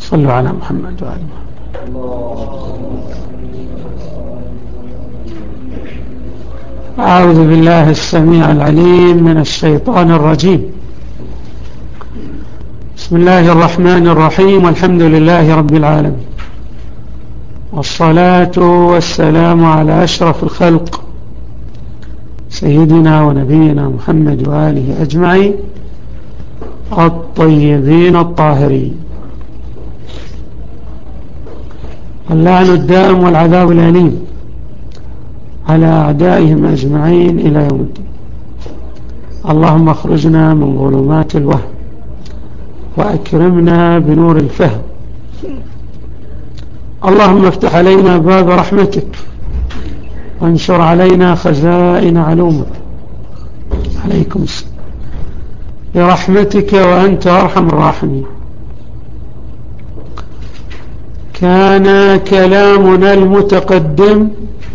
صلوا على محمد وعلى محمد. أعوذ بالله السميع العليم من الشيطان الرجيم. بسم الله الرحمن الرحيم، والحمد لله رب العالمين، والصلاة والسلام على أشرف الخلق سيدنا ونبينا محمد وآله أجمعين الطيبين الطاهرين. اللعن الدائم والعذاب الأليم على أعدائهم أجمعين إلى يوم الدين. اللهم اخرجنا من ظلمات الوهم وأكرمنا بنور الفهم. اللهم افتح علينا باب رحمتك وانشر علينا خزائن علومك. عليكم السلام برحمتك وأنت أرحم الراحمين. كان كلامنا المتقدم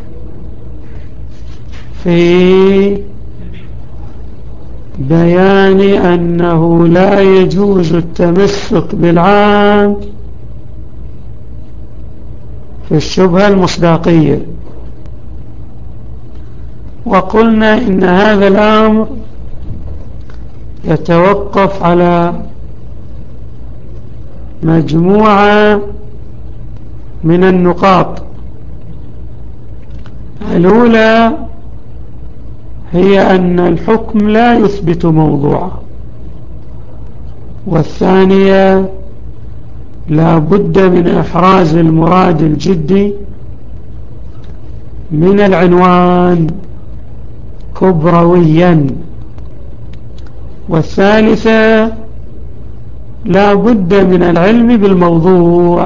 في بيان أنه لا يجوز التمسك بالعام في الشبهة المصداقية، وقلنا إن هذا الأمر يتوقف على مجموعة من النقاط. الأولى هي أن الحكم لا يثبت موضوعه، والثانية لا بد من إحراز المراد الجدي من العنوان كبرويا، والثالثة لا بد من العلم بالموضوع.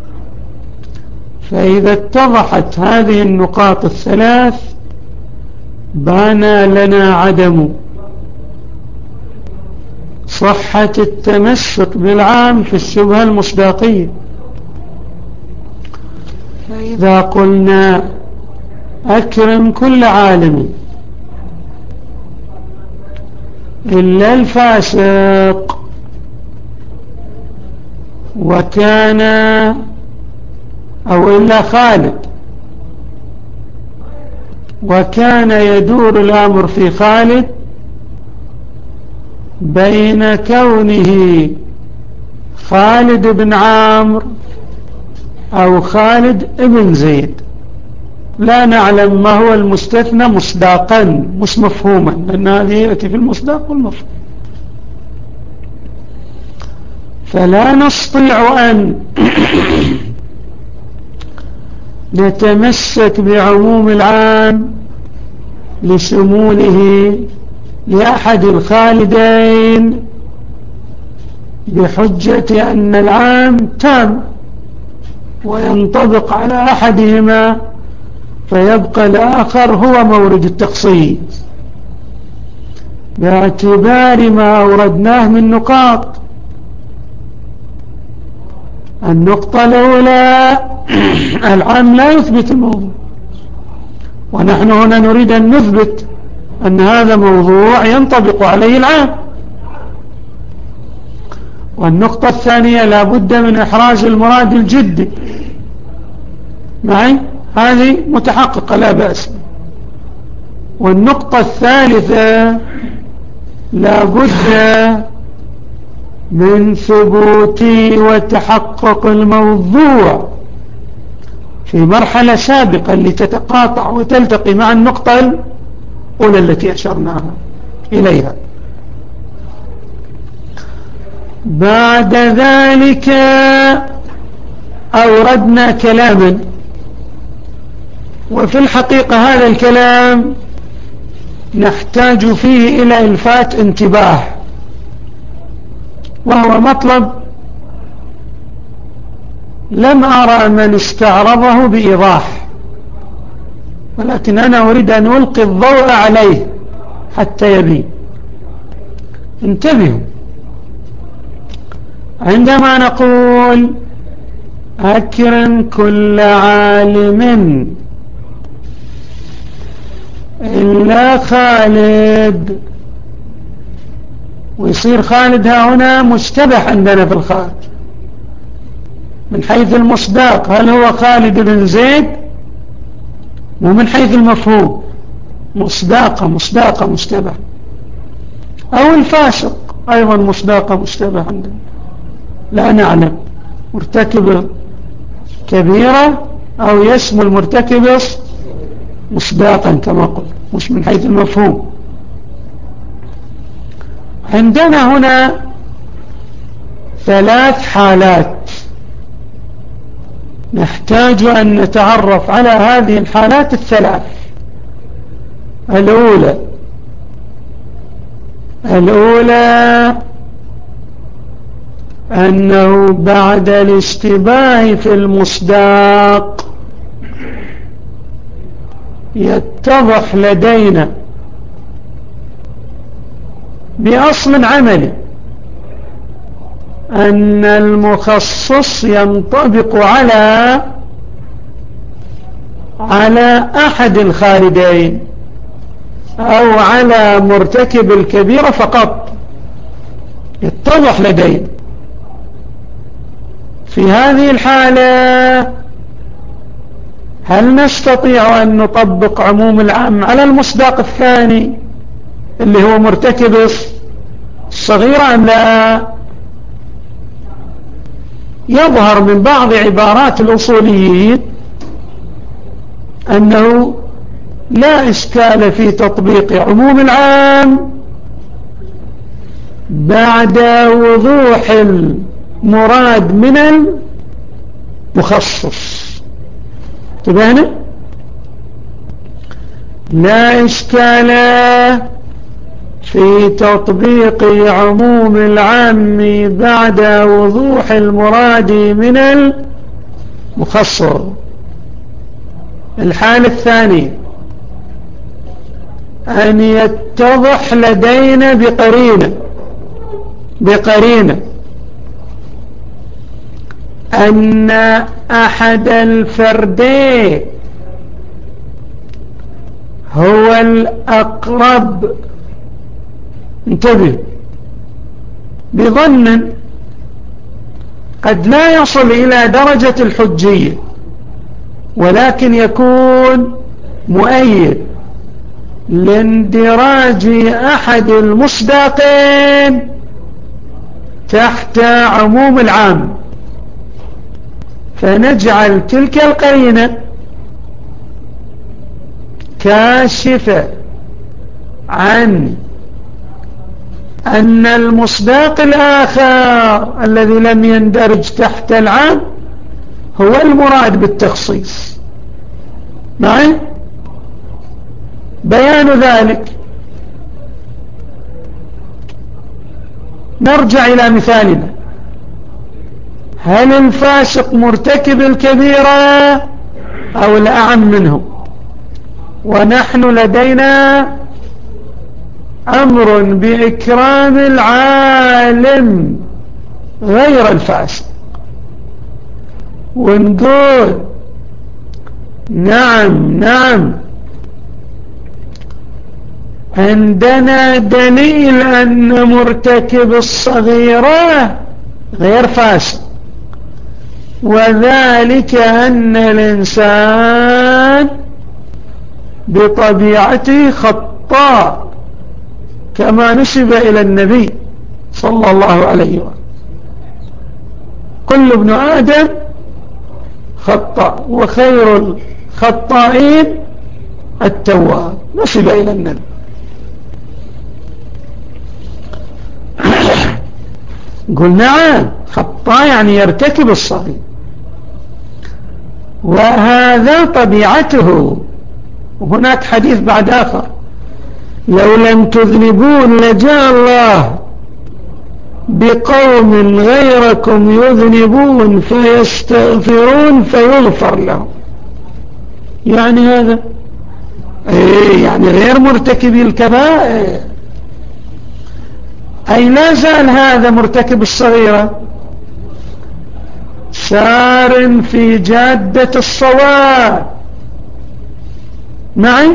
فإذا اتضحت هذه النقاط الثلاث بان لنا عدم صحة التمسك بالعام في الشبهة المصداقية. فإذا قلنا أكرم كل عالم إلا الفاسق، وكان أو إلا خالد، وكان يدور الأمر في خالد بين كونه خالد بن عامر أو خالد بن زيد، لا نعلم ما هو المستثنى مصداقا مش مفهوما، لأن هذه يأتي في المصداق والمفهوم. فلا نستطيع أن نتمسك بعموم العام لشموله لأحد الخالدين بحجة أن العام تام وينطبق على أحدهما، فيبقى الآخر هو مورد التخصيص باعتبار ما أوردناه من نقاط. النقطة الأولى العام لا يثبت الموضوع، ونحن هنا نريد أن نثبت أن هذا موضوع ينطبق عليه العام. والنقطة الثانية لا بد من إحراز المراد الجدي معي، هذه متحققة لا بأس. والنقطة الثالثة لا بد من ثبوت وتحقق الموضوع في مرحلة سابقة لتتقاطع وتلتقي مع النقطة الأولى التي أشرناها إليها. بعد ذلك أوردنا كلاما، وفي الحقيقة هذا الكلام نحتاج فيه إلى إلفات انتباه، وهو مطلب لم أرى من استعرضه بإيضاح، ولكن أنا أريد أن ألقي الضوء عليه حتى يبين. انتبهوا، عندما نقول أكرم كل عالم إلا خالد، ويصير خالد هنا مشتبه عندنا في الخارج، من حيث المصداق هل هو خالد بن زيد؟ ومن حيث المفهوم مصداقة مشتبه، أو الفاسق أيضا مصداقة مشتبه عندنا، لا نعلم مرتكب كبيرة أو يسمى المرتكب مصداقا كما قلت، مش من حيث المفهوم. عندنا هنا 3 حالات نحتاج أن نتعرف على هذه الحالات ال3. الأولى أنه بعد الاشتباه في المصداق يتضح لدينا بأصل عملي أن المخصص ينطبق على أحد الخالدين أو على مرتكب الكبيرة فقط، يتضح لدينا. في هذه الحالة هل نستطيع أن نطبق عموم العام على المصداق الثاني اللي هو مرتكب الصغيرة أم لا؟ يظهر من بعض عبارات الأصوليين أنه لا إشكال في تطبيق عموم العام بعد وضوح المراد من المخصص. تبين؟ لا إشكال في تطبيق عموم العام بعد وضوح المراد من المخصص. الحالة الثانية أن يتضح لدينا بقرينة أن أحد الفردين هو الأقرب، انتبه، بظن قد لا يصل إلى درجة الحجية ولكن يكون مؤيد لاندراج أحد المصداقين تحت عموم العام، فنجعل تلك القرينة كاشفة عن أن المصداق الآخر الذي لم يندرج تحت العام هو المراد بالتخصيص. معي؟ بيان ذلك نرجع إلى مثالنا. هل الفاسق مرتكب الكبيرة أو الأعم منه؟ ونحن لدينا أمر بإكرام العالم غير الفاسق، ونقول نعم عندنا دليل أن مرتكب الصغيرة غير فاسق، وذلك أن الإنسان بطبيعته خطاء كما نسب إلى النبي صلى الله عليه وسلم، كل ابن آدم خطاء وخير الخطائين التواب، نسب إلى النبي. قلنا خطاء يعني يرتكب الصغير، وهذا طبيعته. وهناك حديث بعد آخر: لو لم تذنبون لجاء الله بقوم غيركم يذنبون فيستغفرون فيغفر لهم. يعني هذا يعني غير مرتكبي الكبائر، أي لا زال هذا مرتكب الصغيرة سار في جادة الصواب. معي؟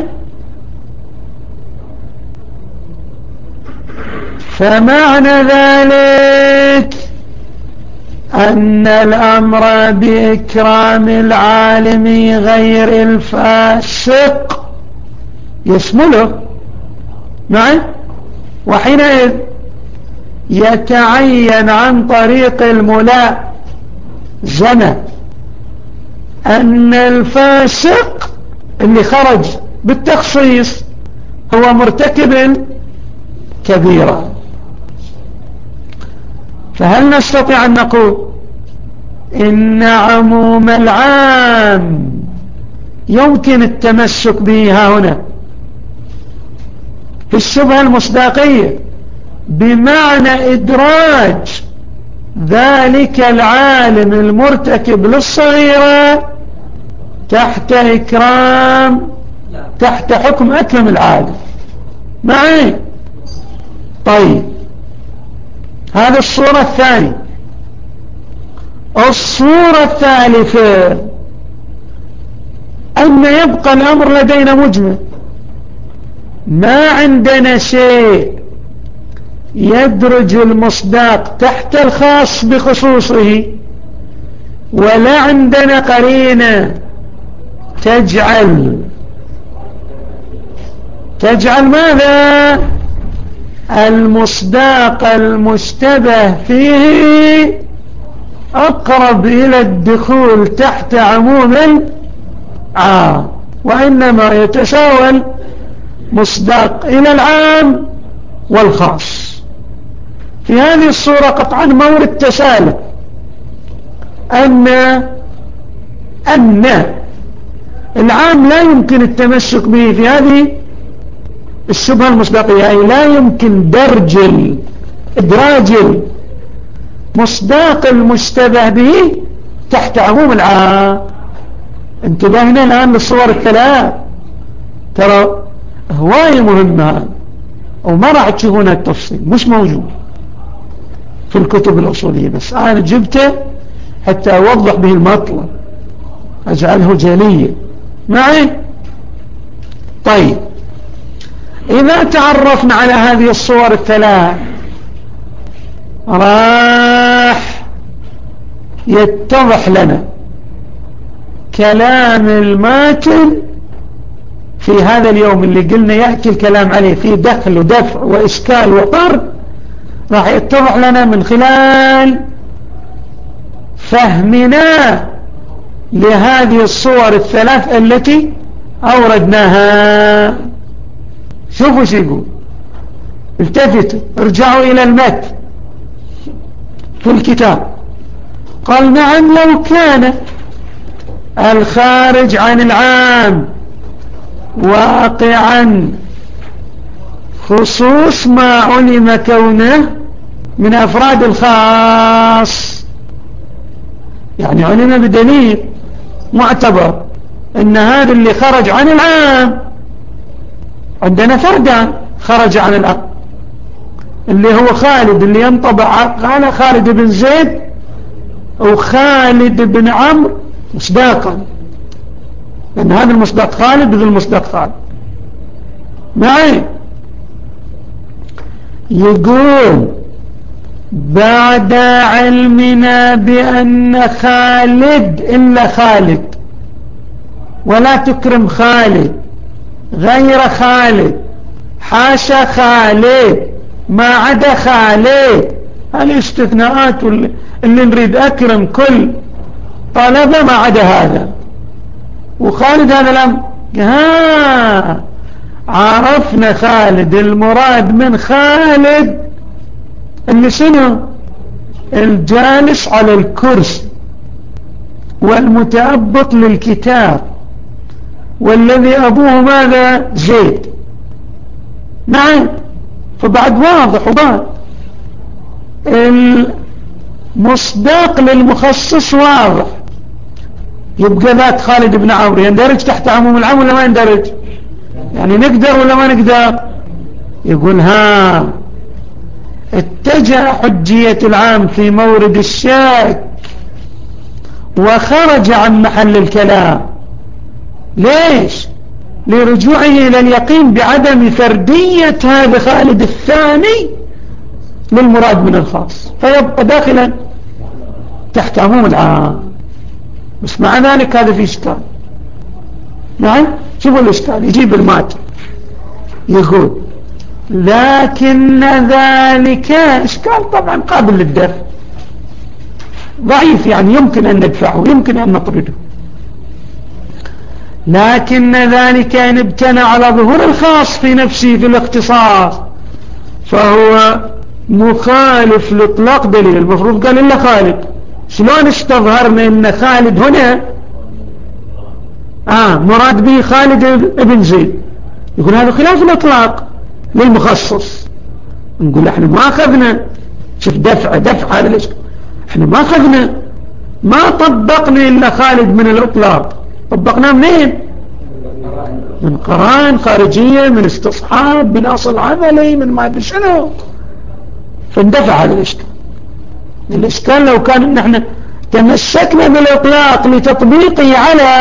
فمعنى ذلك أن الأمر بإكرام العالم غير الفاسق يشمله معي، وحينئذ يتعين عن طريق الملازمة أن الفاسق اللي خرج بالتخصيص هو مرتكب كبيرة. فهل نستطيع أن نقول إن عموم العام يمكن التمسك به هنا في الشبهة المصداقية بمعنى إدراج ذلك العالم المرتكب للصغيرة تحت حكم أكرم العالم معي؟ طيب، هذه الصورة الثانية. الصورة الثالثة أن يبقى الأمر لدينا مجمل، ما عندنا شيء يدرج المصداق تحت الخاص بخصوصه، ولا عندنا قرينة تجعل ماذا؟ المصداق المشتبه فيه أقرب إلى الدخول تحت عموم العام، وإنما يتساوى مصداق إلى العام والخاص. في هذه الصورة قطعا مورد تسالم أن العام لا يمكن التمسك به في هذه الشبهة المصداقية، أي لا يمكن إدراج المصداق المشتبه به تحت عموم العام. انتبهنا الآن للصور الثلاث، ترى هواية مهمة وما راح تشوفونها التفصيل، مش موجود في الكتب الأصولية، بس أنا جبته حتى أوضح به المطلب، أجعله جليا معي. طيب، إذا تعرفنا على هذه الصور الثلاث راح يتضح لنا كلام الماتن في هذا اليوم اللي قلنا يأتي الكلام عليه في دخل ودفع وإشكال وطرد، راح يتضح لنا من خلال فهمنا لهذه الصور الثلاث التي أوردناها. شوفوا شو يقول، التفتوا ارجعوا إلى المتن في الكتاب. قال نعم، لو كان الخارج عن العام واقعا خصوص ما علم كونه من أفراد الخاص، يعني علم بدليل معتبر ان هذا اللي خرج عن العام، عندنا فردان خرج عن العام اللي هو خالد اللي ينطبع على خالد بن زيد وخالد بن عمرو مصداقا، لأن هذا المصداق خالد وذا المصداق خالد معي. يقول بعد علمنا بأن خالد إلا خالد، ولا تكرم خالد غير خالد، حاشا خالد ما عدا خالد، الاستثناءات اللي نريد أكرم كل طلبة ما عدا هذا، وخالد هذا الأمر. عرفنا خالد المراد من خالد اللي شنو؟ الجالس على الكرسي والمتأبط للكتاب والذي أبوه ماذا؟ زيد. نعم، فبعد واضح وبعد المصداق للمخصص واضح، يبقى ذات خالد بن عمرو يندرج تحت عموم العام ولا ما يندرج؟ يعني نقدر ولا ما نقدر؟ يقول اتجه حجية العام في مورد الشك وخرج عن محل الكلام. ليش؟ لرجوعه إلى اليقين بعدم فردية هذا خالد الثاني للمراد من الخاص، فيبقى داخلا تحت عموم العام. بس مع ذلك هذا في إشكال. نعم شوفوا الإشكال. يجيب الماتن يقول لكن ذلك إشكال طبعا قابل للدفع ضعيف، يعني يمكن أن ندفعه يمكن أن نطرده. لكن ذلك إن ابتنى على ظهور الخاص في نفسه في الاختصاص فهو مخالف لإطلاق دليل. المفروض قال إلا خالد. شلون استظهرنا إن خالد هنا مراد به خالد ابن زيد؟ يقول هذا خلاف الإطلاق للمخصص. نقول احنا ما أخذنا، شوف دفع هذا الإشكال، احنا ما أخذنا ما طبقنا إلا خالد من الإطلاق، طبقناه منين؟ من قرائن خارجية، من استصحاب، من أصل عملي، من ما أدري شنو. فاندفع هذا الإشكال. الإشكال لو كان إن احنا تمسكنا بالإطلاق لتطبيقه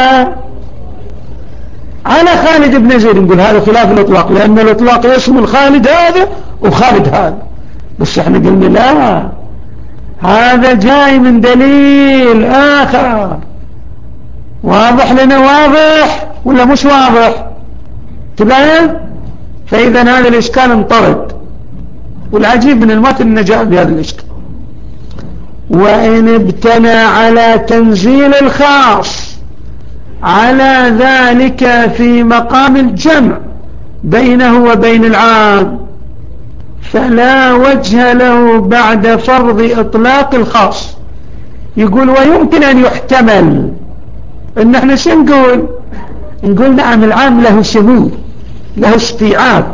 على خالد بن زيد، نقول هذا خلاف الإطلاق، لأن الإطلاق يشمل خالد هذا وخالد هذا. بس احنا قلنا لا، هذا جاي من دليل آخر. واضح لنا؟ واضح ولا مش واضح؟ تبين؟ فإذا هذا الإشكال انطرد. والعجيب من المتن أنه جاء بهذا الإشكال. وإن ابتنى على تنزيل الخاص على ذلك في مقام الجمع بينه وبين العام فلا وجه له بعد فرض إطلاق الخاص. يقول ويمكن أن يحتمل إن احنا شو نقول نعم العام له شمول، له استيعاب،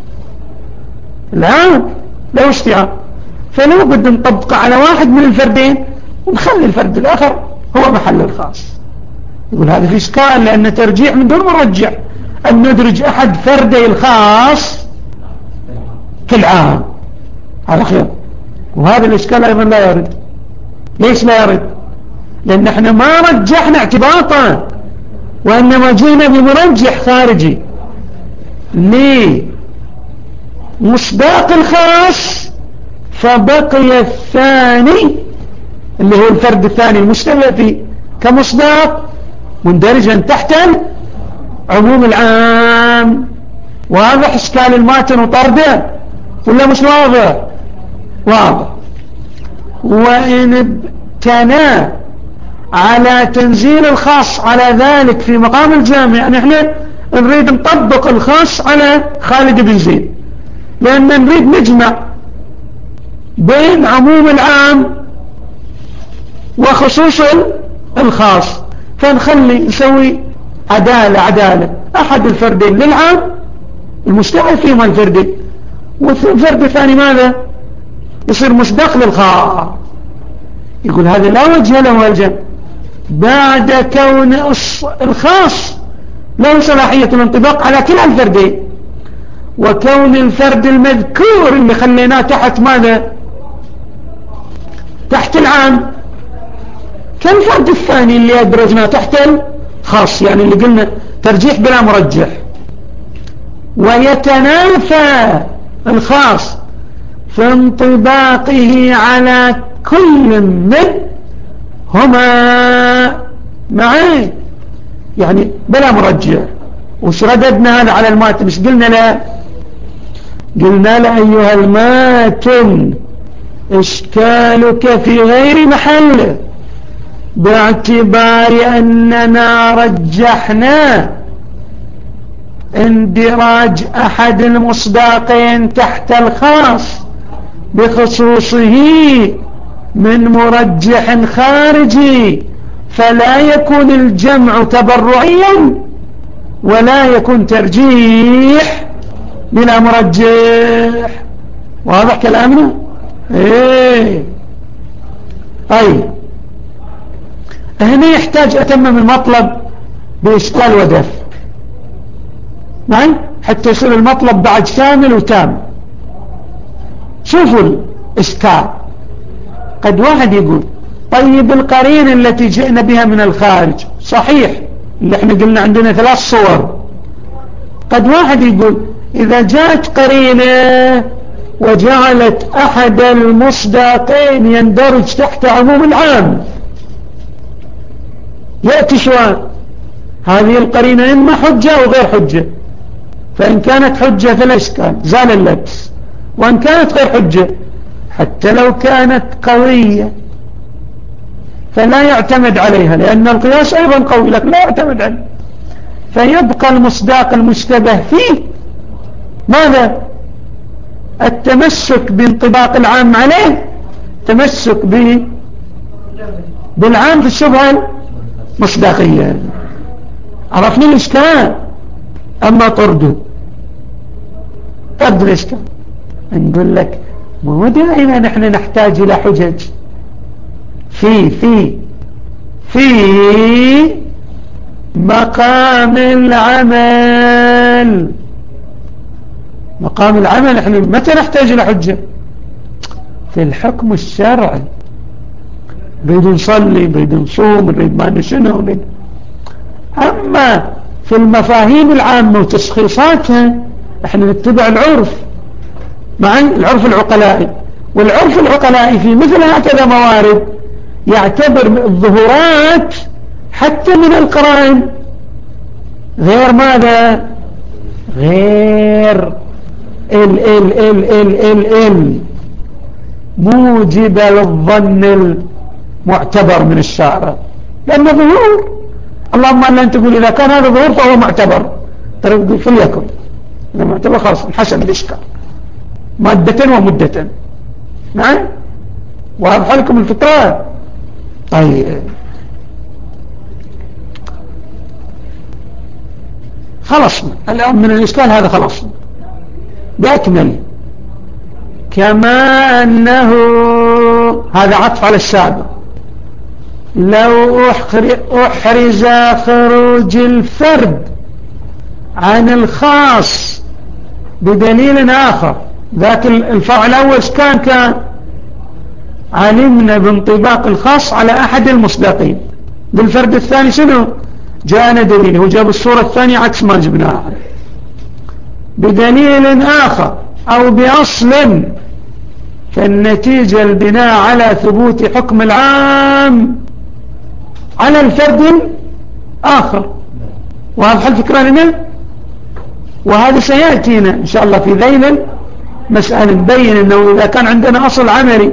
العام له استيعاب، فلو بد نطبقه على واحد من الفردين ونخلي الفرد الآخر هو محل الخاص. يقول هذا في إشكال، لأن ترجيح من دون مرجح أن ندرج أحد فردي الخاص في العام على خير. وهذا الإشكال أيضا لا يرد. ليش لا يرد؟ لأن احنا ما رجحنا اعتباطا، وإنما جينا بمرجح خارجي لمصداق الخاص، فبقي الثاني اللي هو الفرد الثاني المشتبه فيه كمصداق مندرجا تحت عموم العام. واضح إشكال الماتن وطرده ولا مش واضح؟ واضح. وإن ابتنى على تنزيل الخاص على ذلك في مقام الجامع، يعني احنا نريد نطبق الخاص على خالد بن زيد، لأن نريد نجمع بين عموم العام وخصوص الخاص، نسوي عدالة أحد الفردين للعام المشتبه فيهما الفردين، والفرد الثاني ماذا؟ يصير مصداق للخاص. يقول هذا لا وجه له الجمع بعد كون الخاص له صلاحية الانطباق على كلا الفردين، وكون الفرد المذكور اللي خليناه تحت ماذا؟ تحت العام كالفرد الثاني اللي أدرجناه تحت الخاص، يعني اللي قلنا ترجيح بلا مرجح. ويتنافى الخاص في انطباقه على كل منهما معي، يعني بلا مرجح. وش رددنا هذا على الماتن؟ مش قلنا لا؟ قلنا لا أيها الماتن إشكالك في غير محله، باعتبار أننا رجحنا اندراج أحد المصداقين تحت الخاص بخصوصه من مرجح خارجي، فلا يكون الجمع تبرعيا ولا يكون ترجيح بلا مرجح. واضح كلامنا؟ هنا يحتاج أتمم المطلب بإشكال ودفع، نعم، حتى يصير المطلب بعد شامل وتام. شوفوا الإشكال. قد واحد يقول طيب القرينة التي جئنا بها من الخارج صحيح، اللي احنا قلنا عندنا 3 صور. قد واحد يقول إذا جاءت قرينة وجعلت أحد المصداقين يندرج تحت عموم العام، يأتي شوان هذه القرينة إما حجة أو غير حجة، فإن كانت حجة فلا إشكال زال اللبس، وإن كانت غير حجة حتى لو كانت قوية فلا يعتمد عليها، لأن القياس أيضا قوي لكن لا يعتمد عليه، فيبقى المصداق المشتبه فيه ماذا؟ التمسك بانطباق العام عليه، تمسك بالعام في الشبهة المصداقية. عرفنا الإشكال؟ أما طرد الإشكال نقول لك مو دائما نحن نحتاج إلى حجج في مقام العمل. مقام العمل احنا متى نحتاج إلى حجة؟ في الحكم الشرعي، نريد نصلي، نريد نصوم، نريد ما نشنه، نريد. أما في المفاهيم العامة وتشخيصاتها احنا نتبع العرف، مع العرف العقلائي، والعرف العقلائي في مثل هكذا موارد يعتبر الظهورات حتى من القرائن غير ماذا؟ غير ال موجب للظن المعتبر من الشارع، لأنه ظهور. اللهم أن تقول إذا كان هذا ظهور فهو معتبر، ترى فليكن إذا معتبر خلاص انحسن الإشكال مادة ومدة. نعم، وأضح لكم الفكرة. طيب خلصنا الآن من الإشكال هذا، خلصنا بأكمل. كما أنه هذا عطف على السابق، لو أحرز خروج الفرد عن الخاص بدليل آخر، ذاك الفرع الأول كان علمنا بانطباق الخاص على أحد المصداقين. بالفرد الثاني شنو؟ جاءنا دليل، هو جاب الصورة الثانية عكس ما جبناها، بدليل آخر أو بأصل، فالنتيجة البناء على ثبوت حكم العام على الفرد الآخر. وهذا الفكرة لنا، وهذا سيأتينا إن شاء الله في ذيل مسألة نبين أنه إذا كان عندنا أصل عملي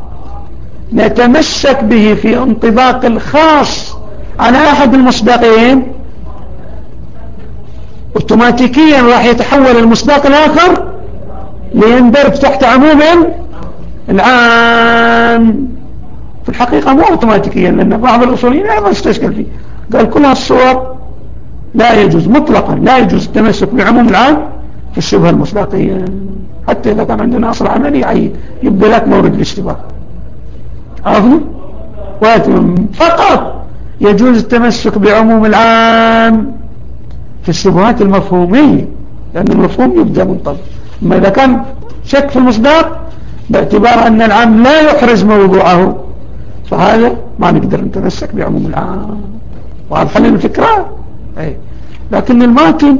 نتمسك به في انطباق الخاص على أحد المصداقين، اوتوماتيكيا راح يتحول المصداق الآخر ليندرج تحت عموم العام. في الحقيقة مو اوتوماتيكيا، لأن بعض الأصوليين ما استشكل فيه، قال كل هالصور لا يجوز مطلقا، لا يجوز التمسك بعموم العام في الشبهة المصداقية، حتى إذا كان عندنا أصل عملي يبدأ لك مورد الاشتباه. عرفنا؟ فقط يجوز التمسك بعموم العام في الشبهات المفهومية، لأن المفهوم يبدأ منطبق. أما إذا كان شك في المصداق باعتبار أن العام لا يحرز موضوعه، فهذا ما نقدر نتمسك بعموم العام. وهذا حل الفكرة. لكن الماتن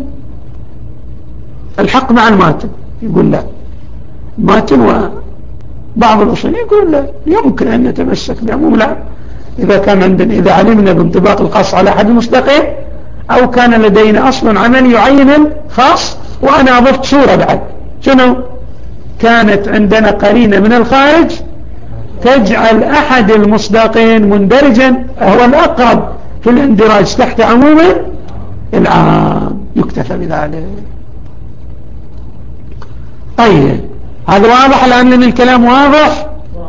الحق مع الماتن يقول لا، الماتن وبعض الأصولين يقول لا، يمكن أن نتمسك بعموم العام إذا علمنا بانطباق الخاص على أحد المصداقين، أو كان لدينا أصل عملي يعين الخاص. وأنا أضفت صورة بعد، شنو؟ كانت عندنا قرينة من الخارج تجعل أحد المصداقين مندرجا، هو الأقرب في الاندراج تحت عموم العام، يكتفى بذلك. طيب هذا واضح الآن؟ لأن الكلام واضح.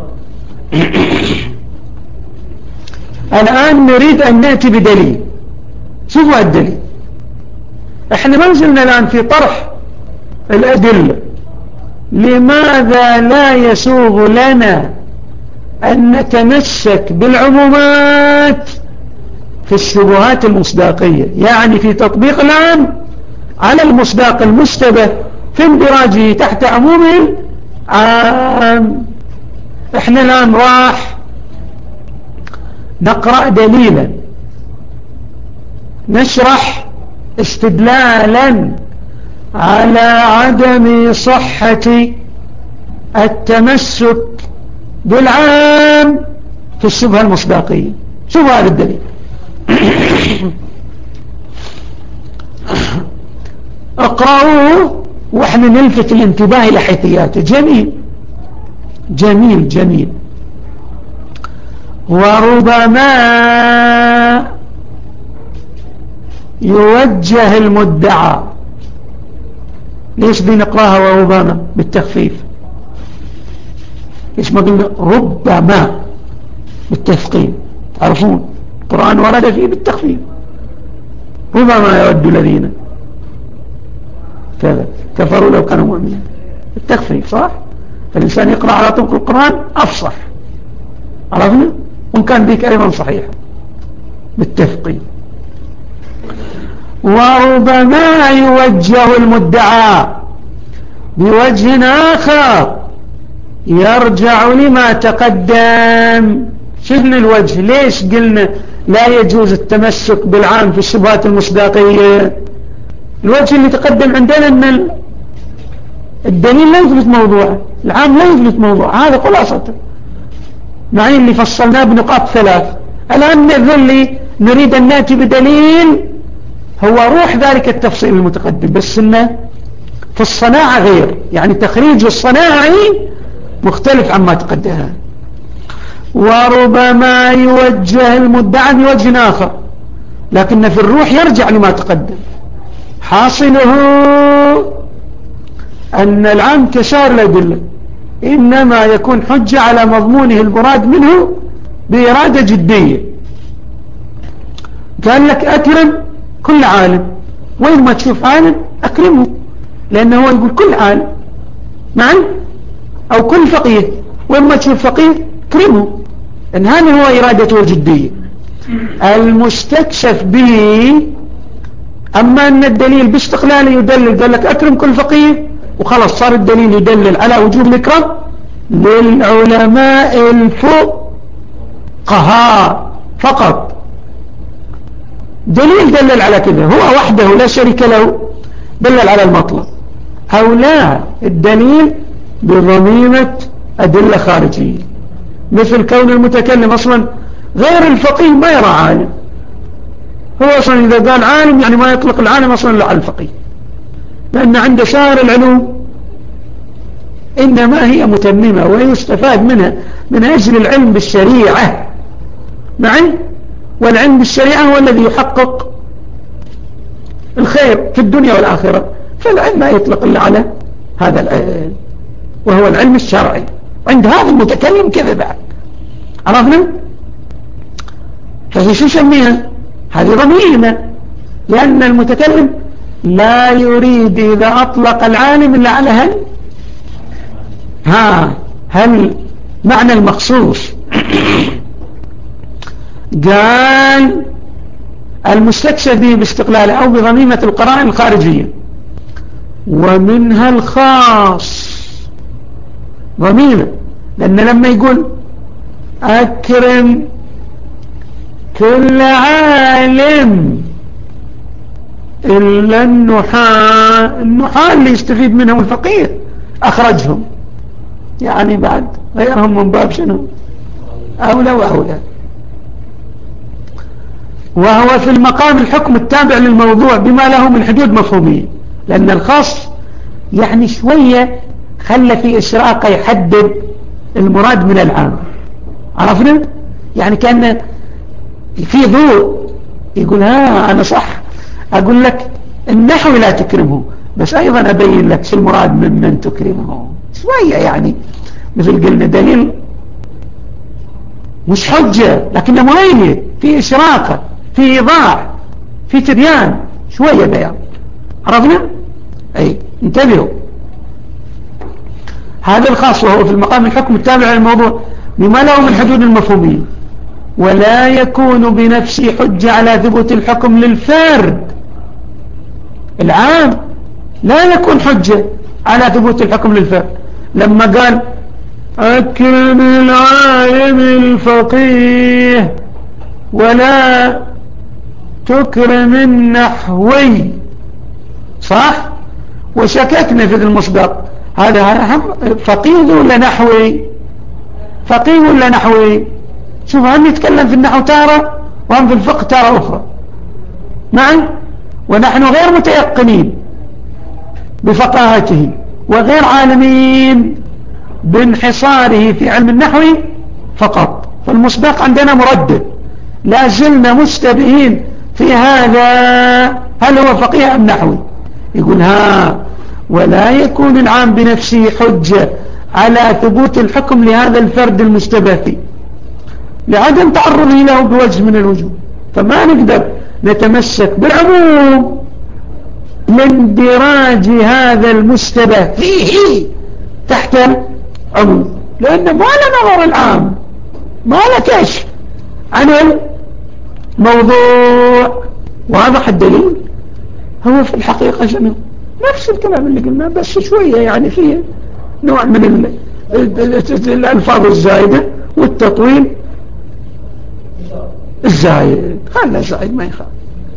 الآن نريد أن نأتي بدليل. شوفوا الدليل، احنا ما زلنا الآن في طرح الأدلة. لماذا لا يسوغ لنا أن نتمسك بالعمومات في الشبهات المصداقية، يعني في تطبيق العام على المصداق المشتبه في اندراجه تحت عموم العام؟ احنا الآن راح نقرأ دليلا، نشرح استدلالا على عدم صحة التمسك بالعام في الشبهة المصداقية. شوف هذا الدليل. اقرأوه واحنا نلفت الانتباه الى حيثياته. جميل جميل جميل. وربما يوجه المدعى. ليش بنقراها وربما بالتخفيف؟ ليش ما قلنا ربما بالتثقيل؟ تعرفون القرآن ورد فيه بالتخفيف. ربما يود الذين كذا كفروا لو كانوا مؤمنين. التخفيف صح؟ فالإنسان يقرأ على طرق القرآن أفصح. عرفنا؟ وإن كان ذيك أيضا صحيحة بالتثقيل. وربما يوجه المدعى بوجه آخر يرجع لما تقدم. شفنا الوجه. ليش قلنا لا يجوز التمسك بالعام في الشبهات المصداقية؟ الوجه اللي تقدم عندنا أن الدليل لا يثبت موضوع، العام لا يثبت موضوع. هذا خلاصته مع اللي فصلناه بنقاط ثلاث. الآن نظل نريد أن نأتي بدليل هو روح ذلك التفصيل المتقدم، بس إنه في الصناعة غير، يعني تخريج الصناعي مختلف عما تقدمها. وربما يوجه المدعى بوجه آخر لكن في الروح يرجع لما تقدم. حاصله أن العام كسائر الأدلة إنما يكون حجة على مضمونه المراد منه بإرادة جدية. قال لك أكرم كل عالم، وين ما تشوف عالم أكرمه، لأنه هو يقول كل عالم معا، أو كل فقيه، وين ما تشوف فقيه أكرمه، إن هذا هو إرادته الجدية. المستكشف به أما أن الدليل باستقلاله يدلل، قال لك أكرم كل فقيه وخلاص صار الدليل يدلل على وجوب الإكرام للعلماء الفقهاء فقط. دليل دلل على كذا هو وحده لا شريك له، دلل على المطلب. أو لا، الدليل بضميمة أدلة خارجية، مثل كون المتكلم أصلا غير الفقيه ما يرى عالم، هو أصلا إذا قال عالم يعني ما يطلق العالم أصلا لا على الفقيه، لأن عند سائر العلوم إنما هي متممة ويستفاد منها من أجل العلم بالشريعة معي، والعلم بالشريعة هو الذي يحقق الخير في الدنيا والآخرة. فالعلم ما يطلق إلا على هذا العلم وهو العلم الشرعي. عند هذا المتكلم كذا بعد، عرفنا؟ فهي شو سميها؟ هذه ضميمة، لأن المتكلم لا يريد إذا أطلق العالم إلا على هل معنى المخصوص. قال المستكشف به باستقلاله أو بضميمة القرائن الخارجية، ومنها الخاص ضميمة، لأن لما يقول أكرم كل عالم إلا النحاة اللي يستفيد منهم الفقيه أخرجهم، يعني بعد غيرهم من باب شنو أولى وأولى. وهو في المقام الحكم التابع للموضوع بما له من حدود مفهومية، لأن الخاص يعني شوية خلى في إشراقة يحدد المراد من العام، عرفنا؟ يعني كان في ضوء يقول أنا صح أقول لك النحو لا تكرمه، بس أيضا أبين لك شو المراد من تكرمه شوية، يعني مثل قلنا دليل مش حجة لكنه مؤيد، في إشراقة، في إيضاح، في تبيان، شوية بيان، عرفنا؟ أي انتبهوا. هذا الخاص وهو في المقام الحكم التابع للموضوع بما له من حدود المفهومية، ولا يكون بنفسه حجة على ثبوت الحكم للفرد. العام لا يكون حجة على ثبوت الحكم للفرد. لما قال أكرم العالم الفقيه ولا تكرم النحوي، صح؟ وشككنا في المصداق، هذا فقيه ولا نحوي؟ فقيه ولا نحوي؟ شوف، هم يتكلم في النحو تارة وهم في الفقه تارة أخرى معي، ونحن غير متيقنين بفقاهته وغير عالمين بانحصاره في علم النحو فقط. فالمصداق عندنا مردد، لا زلنا مستبهين في هذا، هل هو فقيه أم نحوي؟ يقول ولا يكون العام بنفسه حجة على ثبوت الحكم لهذا الفرد المشتبه فيه لعدم تعرضه له بوجه من الوجوه. فما نقدر نتمسك بالعموم لاندراج هذا المشتبه فيه تحت العموم، لأنه ما له نظر العام، ما له كشف عن الموضوع. واضح الدليل؟ هو في الحقيقة شنو؟ نفس الكلام اللي قلناه، بس شوية يعني فيه نوع من الألفاظ الزائدة والتطويل الزائد. خلى زائد ما يخاف.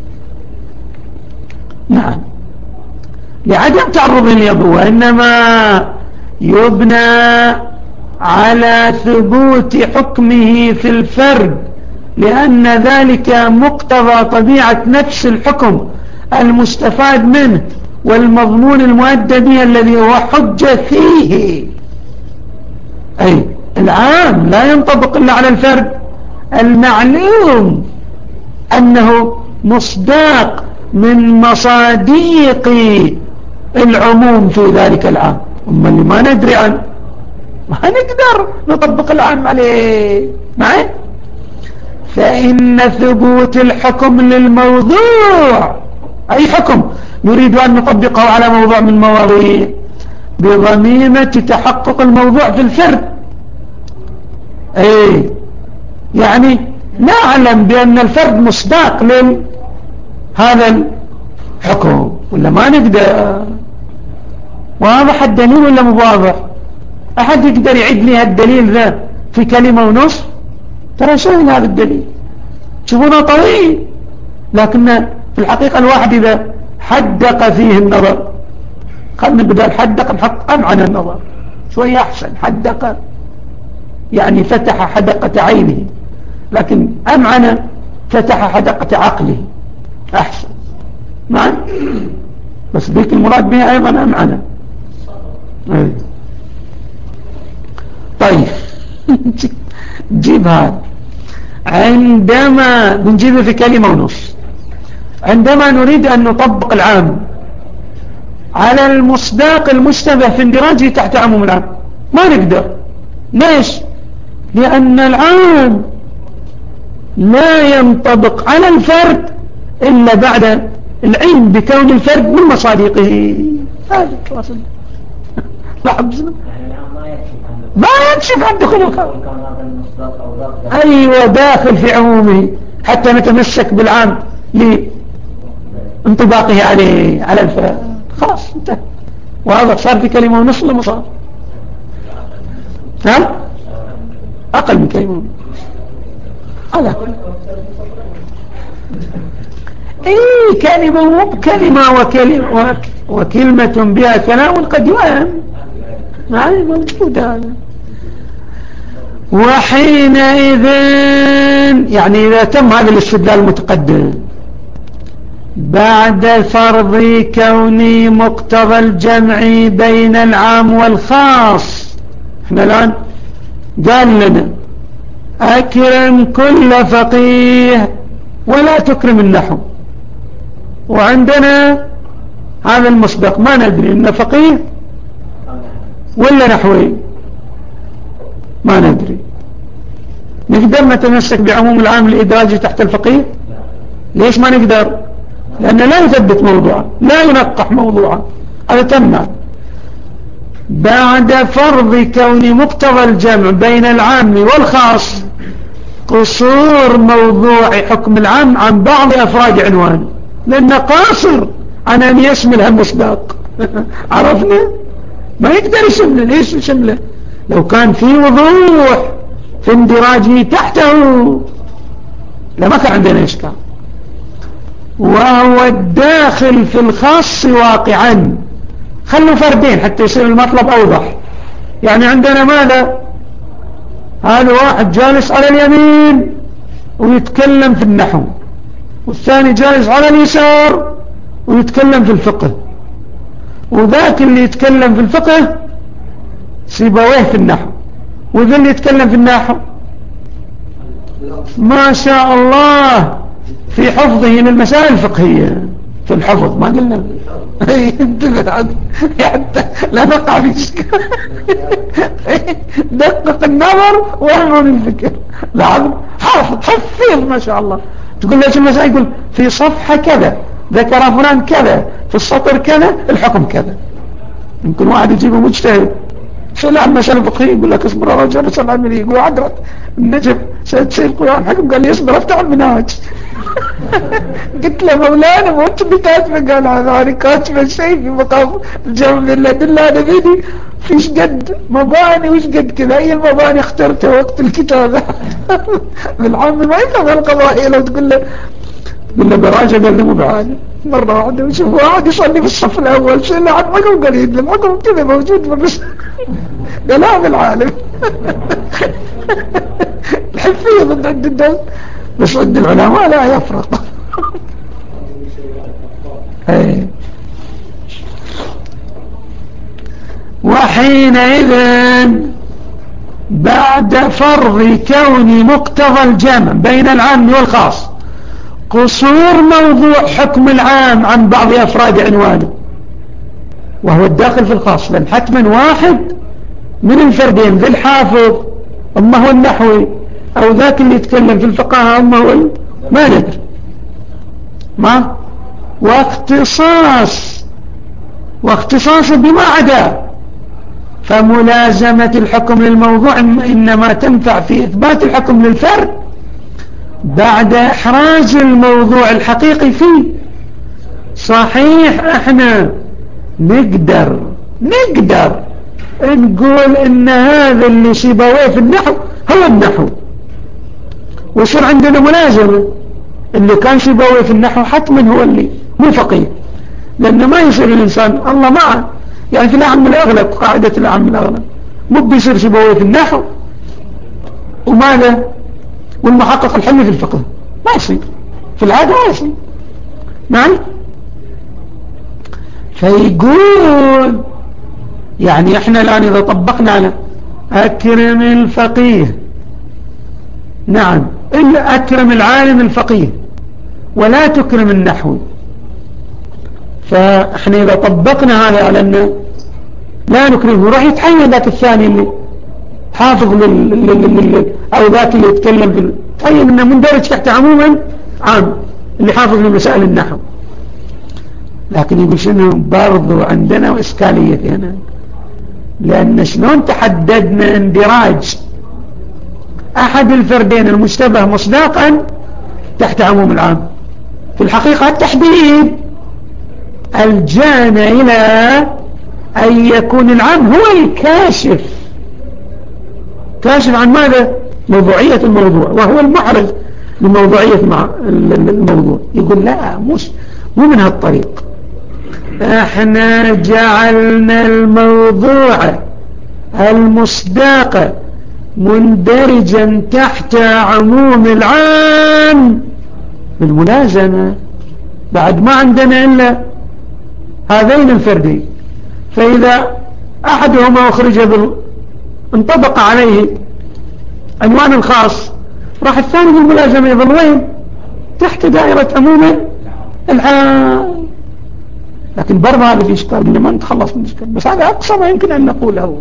نعم، لعدم تعرض اليد، وإنما يبنى على ثبوت حكمه في الفرد، لأن ذلك مقتضى طبيعة نفس الحكم المستفاد منه والمضمون المؤدى به الذي هو حجة فيه. أي العام لا ينطبق إلا على الفرد المعلوم أنه مصداق من مصاديق العموم في ذلك العام. أما اللي ما ندري عنه ما نقدر نطبق العام عليه معي. فإن ثبوت الحكم للموضوع، أي حكم نريد أن نطبقه على موضوع من المواضيع، بضميمة تحقق الموضوع في الفرد. أي يعني نعلم بأن الفرد مصداق لهذا الحكم ولا ما نقدر؟ واضح الدليل ولا مو واضح؟ أحد يقدر يعد لي هالدليل ذا في كلمة ونصف؟ ترى سهل هذا الدليل، تشوفونه طويل، لكن في الحقيقة الواحد إذا حدق فيه النظر، خلنا بدل حدق نحط أمعن النظر شوية أحسن. حدق يعني فتح حدقة عينه، لكن أمعن فتح حدقة عقله أحسن. نعم، بس ذيك المراد بها أيضا أمعن. طيب نجيب هذا. عندما بنجيبه في كلمة ونص، عندما نريد أن نطبق العام على المصداق المشتبه في اندراجه تحت عموم العام ما نقدر. ليش؟ لأن العام لا ينطبق على الفرد إلا بعد العلم بكون الفرد من مصادقه. هذا خلاص لاحظنا ما يكشف عن دخوله. أيوة داخل في عمومه حتى نتمسك بالعام لانطباقه على الفرد. خلاص انتهى. وهذا صار في كلمة ونص ولا ما صار؟ ها؟ أقل من كلمة. على اي كلمة وكلمة وكلمة بها كلام قد يوهم معي موجود هذا. وحينئذ يعني إذا تم هذا الاستدلال المتقدم بعد فرض كون مقتضى الجمع بين العام والخاص، احنا الآن قال لنا أكرم كل فقيه ولا تكرم النحو، وعندنا هذا المصدق ما ندري إنه فقيه ولا نحوي، ما ندري. نقدر نتمسك بعموم العام لإدراجه تحت الفقيه؟ ليش ما نقدر؟ لأنه لا يثبت موضوعا، لا ينقح موضوعا. هذا تم بعد فرض كون مقتضى الجمع بين العام والخاص قصور موضوع حكم العام عن بعض أفراد عنوانه، لأنه قاصر عن أن يشمل هالمصداق. عرفنا؟ ما يقدر يشمله. ليش يشمله؟ لو كان في وضوح في اندراجه تحته لما كان عندنا إشكال. وهو الداخل في الخاص واقعا، خلوا فردين حتى يصير المطلب أوضح. يعني عندنا ماذا؟ هذا واحد جالس على اليمين ويتكلم في النحو، والثاني جالس على اليسار ويتكلم في الفقه، وذاك اللي يتكلم في الفقه سيبويه في النحو، وذا اللي يتكلم في النحو ما شاء الله في حفظه للمسائل الفقهية، في الحفظ ما قلنا انتبه حتى لا نقع في شكل دقق النظر واعمل الفكر. لا حفظ ما شاء الله. تقول ليش المسائل؟ يقول في صفحة كذا ذكر فلان كذا، في السطر كذا، الحكم كذا. يمكن واحد يجيبه مجتهد سأل عن مسألة فقهية يقول لك اصبر يا رجل سأل عن يقول عقرت النجف سيد القرآن حكم قال لي اصبر افتح المنهاج قلت له مولانا ما انت بتاتفه؟ قال هذا كاتبه شيء في مقام الجمع بالله انا بيدي فيش قد مباني وش قد كذا، هي المباني اخترتها وقت الكتابة بالعام ما يفهم القضايا. لو تقول له براجة قال له مو بعالي مرة واحدة وشوف واحد يصلي في الصف الأول شو له عن حكم قال يدلم حكم كذا موجود في الرسل قال لا بالعالم الحفيظ عند الدول بس عند العلماء لا يفرق وحينئذ بعد فرض كون مقتضى الجمع بين العام والخاص قصور موضوع حكم العام عن بعض أفراد عنوانه وهو الداخل في الخاص، لأن حتما واحد من الفردين ذي الحافظ أما هو النحوي أو ذاك اللي يتكلم في الفقهاء أما هو ما ندري ما واختصاص بما عدا، فملازمة الحكم للموضوع إنما تنفع في إثبات الحكم للفرد بعد إحراز الموضوع الحقيقي فيه. صحيح احنا نقدر نقول ان هذا اللي سيبويه في النحو هو النحو ويصير عندنا ملازمة اللي كان سيبويه في النحو حتما هو اللي مو فقيه، لأنه ما يصير الإنسان الله معه. يعني في الأعم الأغلب قاعدة الأعم الأغلب مو بيصير سيبويه في النحو وماذا والمحقق الحلي في الفقه ما يصير في العادة ما يصير نعم. فيقول يعني احنا الآن إذا طبقنا على أكرم الفقيه نعم إلا أكرم العالم الفقيه ولا تكرم النحو، فاحنا إذا طبقنا هذا على أنه لا نكرمه راح يتحين ذاك الثاني اللي حافظ أو ذاك اللي يتكلم تحين أنه مندرج تحت عموما عام اللي حافظ لمسائل النحو. لكن يقول شنو برضو عندنا إشكالية هنا، لأن شلون تحددنا اندراج أحد الفردين المشتبه مصداقا تحت عموم العام؟ في الحقيقة التحديد الجانا إلى أن يكون العام هو الكاشف عن ماذا؟ موضوعية الموضوع، وهو المحرز لموضوعية الموضوع. يقول لا مو من هالطريق، احنا جعلنا الموضوع المصداق مندرجا تحت عموم العام بالملازمة، بعد ما عندنا إلا هذين الفردين. فإذا أحدهما أخرج انطبق عليه عنوان الخاص راح الثاني بالملازمة يظل وين؟ تحت دائرة عموم العام. لكن برضه هذا في إشكال لما نتخلص من الإشكال، بس هذا أقصى ما يمكن أن نقوله.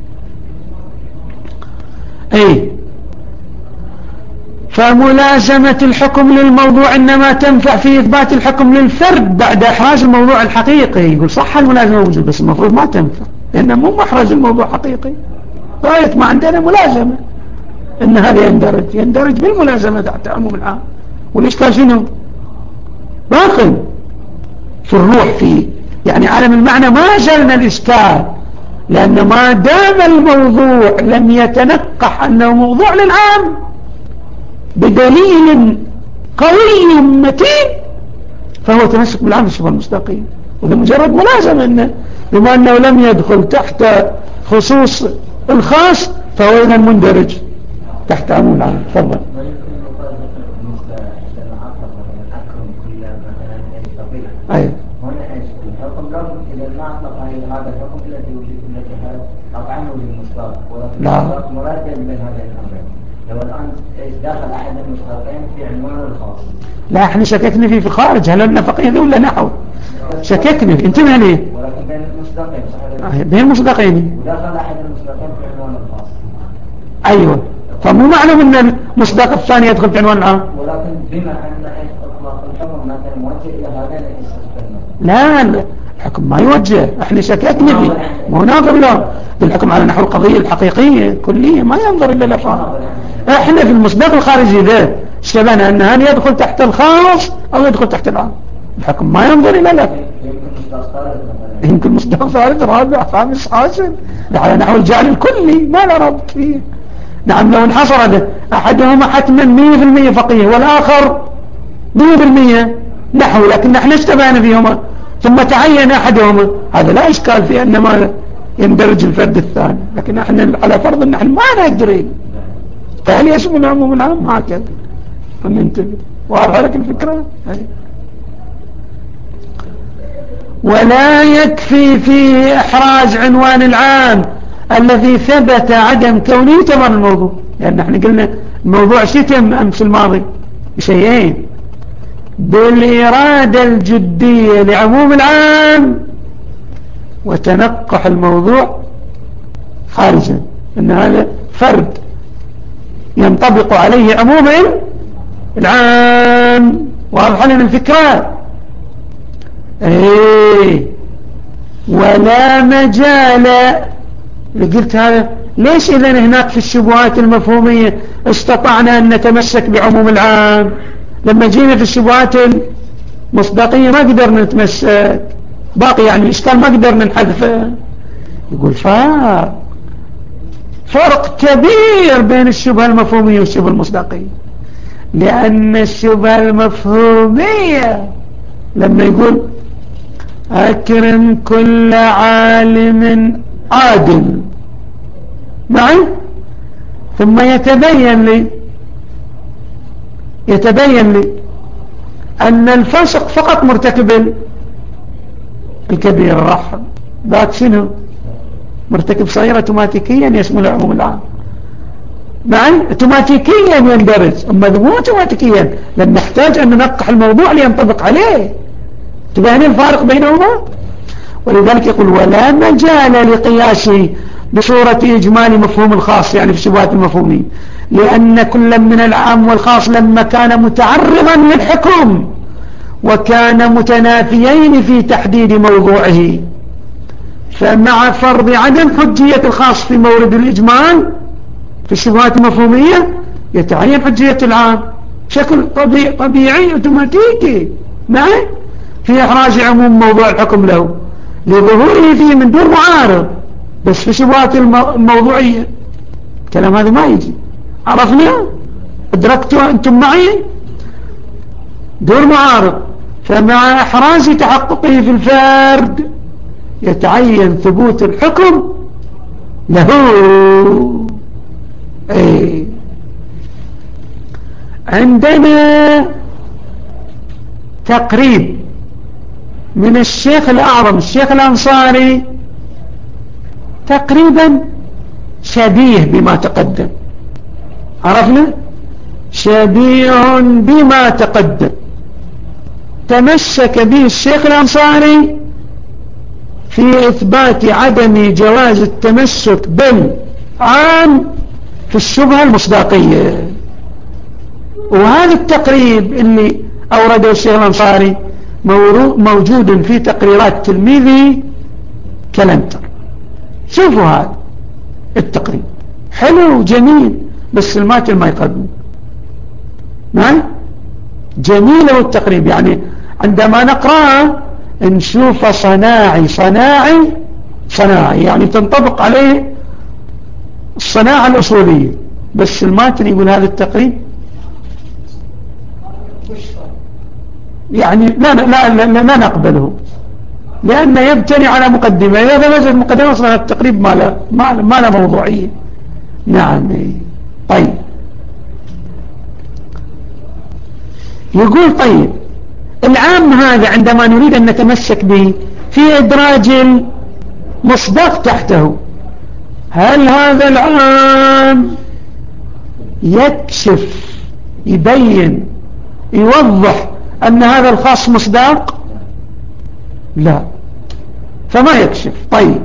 فملازمة الحكم للموضوع إنما تنفع في إثبات الحكم للفرد بعد إحراز الموضوع الحقيقي. يقول صح الملازمة موجود بس المفروض ما تنفع لأنه مو محرز الموضوع حقيقي، غاية ما عندنا ملازمة إن هذا يندرج بالملازمة تحت عموم العام. والإشكال شنو؟ باقي في الروح فيه، يعني عالم المعنى ما زلنا الإشكال، لأن ما دام الموضوع لم يتنقح أنه موضوع للعام بدليل قوي متين فهو تمسك بالعام الشبه المصداقية، وده مجرد ملازمة أنه بما أنه لم يدخل تحت خصوص الخاص فهو إذا مندرج تحت عموم العام. تفضل. أيوة. هنا الحكم لازم إذا ما أطلق هذا الحكم الذي وجد التي أطعمه للمصداق ولكن المصداق مرتب بين هذين الأمرين. لو الآن دخل أحد المصداقين في عنوان الخاص. لا احنا شككنا فيه في الخارج، هل النفقين ولا نحو؟ شككنا فيه، انتبه ليه؟ ولكن بين المصداقين صحيح؟ بين المصداقين. ودخل أحد المصداقين في عنوان الخاص. أيوة، فمو معلوم أن المصداق الثاني يدخل في عنوان العام. ولكن بما أن إطلاق الحكم مثلا موجه إلى هذين الاستثناء. لا الحكم ما يوجه، احنا شككنا فيه، مو ناظر له بالحكم على نحو القضية الحقيقية كلية، ما ينظر إلا الأفعال. احنا في المصداق الخارجي ذا اشتبهنا أن هل يدخل تحت الخاص أو يدخل تحت العام. الحكم ما ينظر إلى لا، يمكن مصداق ثالث رابع خامس حاصل على نحو الجعل الكلي ما له ربط فيه. نعم لو انحصر هذا أحدهما حتما 100% فقيه والآخر 100% نحو، لكن نحن اشتبهنا فيهما ثم تعين أحدهما، هذا لا إشكال في أن ما يندرج الفرد الثاني، لكن نحن على فرض أن نحن ما ندري فهل يشمل عموم العام هكذا فننتبه. واضح لك الفكرة؟ ولا يكفي فيه إحراز عنوان العام الذي ثبت عدم كونه تمر الموضوع، لأن احنا قلنا الموضوع شتم أمس الماضي بشيئين: بالإرادة الجدية لعموم العام وتنقح الموضوع خارجا، أن هذا فرد ينطبق عليه عموم العام. واضح لنا الفكرة؟ ولا مجال. قلت هذا ليش إذن هناك في الشبهات المفهومية استطعنا أن نتمسك بعموم العام، لما جينا في الشبهات المصداقية ما قدرنا نتمسك، باقي يعني الإشكال ما قدرنا نحذفه. يقول فرق كبير بين الشبهة المفهومية والشبهة المصداقية، لأن الشبهة المفهومية لما يقول أكرم كل عالم عادل معي، ثم يتبين لي أن الفاسق فقط مرتكب الكبير الرحم، ذاك شنو؟ مرتكب صغيرة اوتوماتيكيا يشمل عموم العام معي، اوتوماتيكيا يندرج، أما مو اوتوماتيكيا لأن نحتاج أن ننقح الموضوع لينطبق عليه. تبين الفارق بينهما؟ ولذلك يقول ولا مجال لقياسه بصورة إجمال مفهوم الخاص، يعني في الشبهات المفهومية، لأن كل من العام والخاص لما كان متعرضا للحكم وكان متنافيين في تحديد موضوعه، فمع فرض عدم حجية الخاص في مورد الإجمال في الشبهات المفهومية يتعين حجية العام بشكل طبيعي اوتوماتيكي معي في إحراز عموم موضوع الحكم له لظهوره فيه من دون معارض. بس في شبهات الموضوعية الكلام هذا ما يجي. عرفنا؟ أدركتوا أنتم معي؟ دون معارض، فمع إحراز تحققه في الفرد يتعين ثبوت الحكم له. عندنا تقريب من الشيخ الأعظم الشيخ الأنصاري تقريبا شبيه بما تقدم. عرفنا؟ شبيه بما تقدم. تمسك به الشيخ الأنصاري في إثبات عدم جواز التمسك بالعام في الشبهة المصداقية. وهذا التقريب اللي أورده الشيخ الأنصاري موجود في تقريرات تلميذي كلنتر. شوفوا هذا التقريب حلو وجميل، بس الماتن ما يقدم. نعم جميل التقريب، يعني عندما نقرأه نشوف صناعي يعني تنطبق عليه الصناعة الأصولية، بس الماتن يقول هذا التقريب يعني لا نقبله. لأنه يبتني على مقدمة. إذا وجد مقدمة أصلا التقريب ما له موضوعية. نعم. طيب يقول طيب العام هذا عندما نريد أن نتمسك به في إدراج المصداق تحته، هل هذا العام يكشف يبين يوضح أن هذا الخاص مصداق؟ لا، فما يكشف. طيب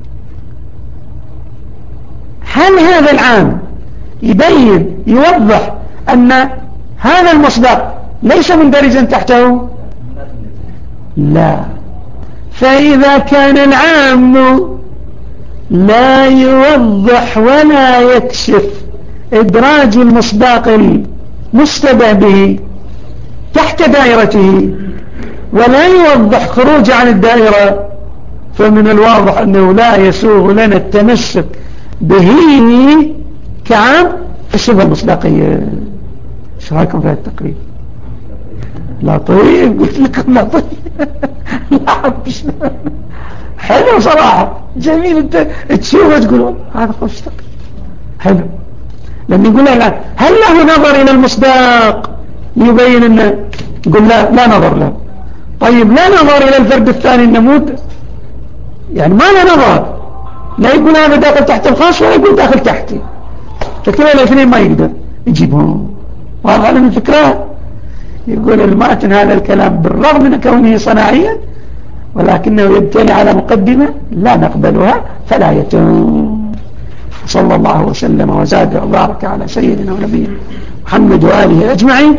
هل هذا العام يبين يوضح أن هذا المصداق ليس مندرجا تحته؟ لا. فإذا كان العام لا يوضح ولا يكشف إدراج المصداق المشتبه به تحت دائرته ولا يوضح خروج عن الدائرة، فمن الواضح أنه لا يسوغ لنا التمسك به كعام الشبه المصداقية. ايش رايكم في التقريب؟ لا طيب، قلت لكم لا طيب. لا حلو صراحة، جميل. انت تشوفه تقول هذا خوش تقريب حلو. لما يقول الآن هل له نظر إلى المصداق يبين أنه، يقول لا نظر له. طيب لا نظر إلى الفرد الثاني النمود، يعني ما له نظر، لا يقول هذا داخل تحت الخاص ولا يقول داخل تحتي، فكذا الاثنين ما يقدر يجيبهم. واضح على الفكرة؟ يقول الماتن هذا الكلام بالرغم من كونه صناعيا ولكنه يبتني على مقدمة لا نقبلها فلا يتم. صلى الله وسلم وزاد وبارك على سيدنا ونبينا محمد وآله أجمعين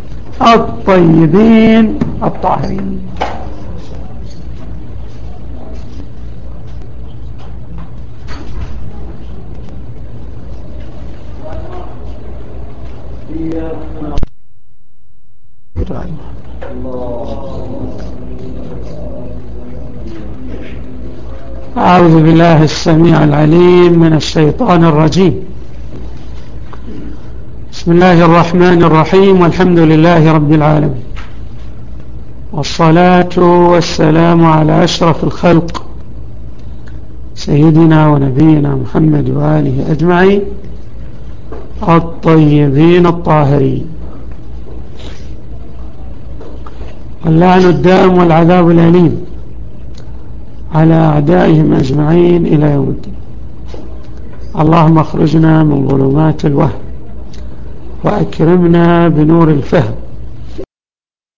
الطيبين الطاهرين. أعوذ بالله السميع العليم من الشيطان الرجيم. بسم الله الرحمن الرحيم، والحمد لله رب العالمين، والصلاة والسلام على أشرف الخلق سيدنا ونبينا محمد وآله أجمعين الطيبين الطاهرين. واللعن الدائم والعذاب الأليم على أعدائهم أجمعين إلى يوم الدين. اللهم اخرجنا من ظلمات الوهم وأكرمنا بنور الفهم